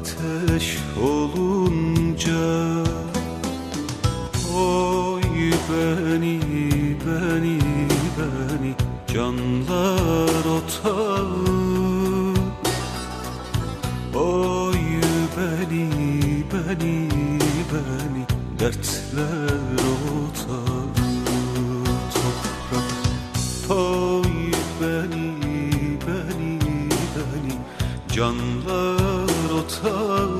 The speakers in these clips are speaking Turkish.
ateş olunca. Oy beni, beni, beni, canlar otağı. Oy beni, beni, beni, dertler otağı. Toprak, oy beni, beni, beni, canlar otağı.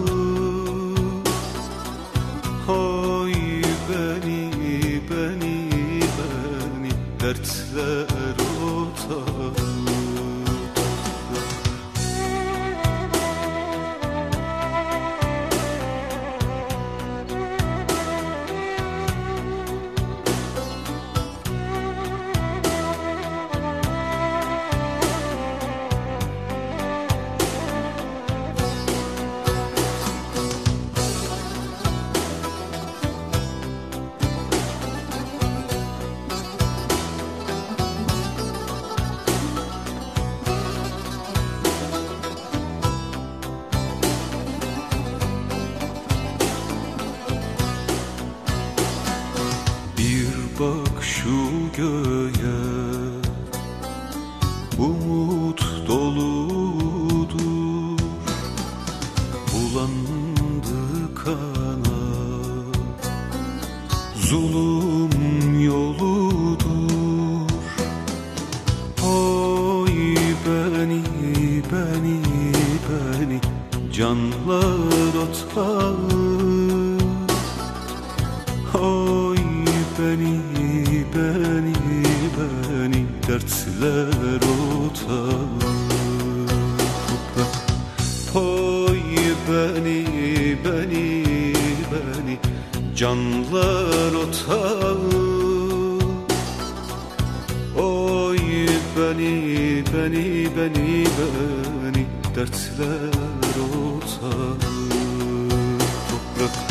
Oy beni, beni, beni, dertler otağı. Bak şu göğe, umut doludur, bulandı kana, zulüm yoludur. Oy beni, beni, beni, canlar otağı. Oy beni, beni, beni, dertler otağı. Oy beni, beni, beni, canlar otağı. Oy beni, beni, beni, beni, dertler otağı. Toprak,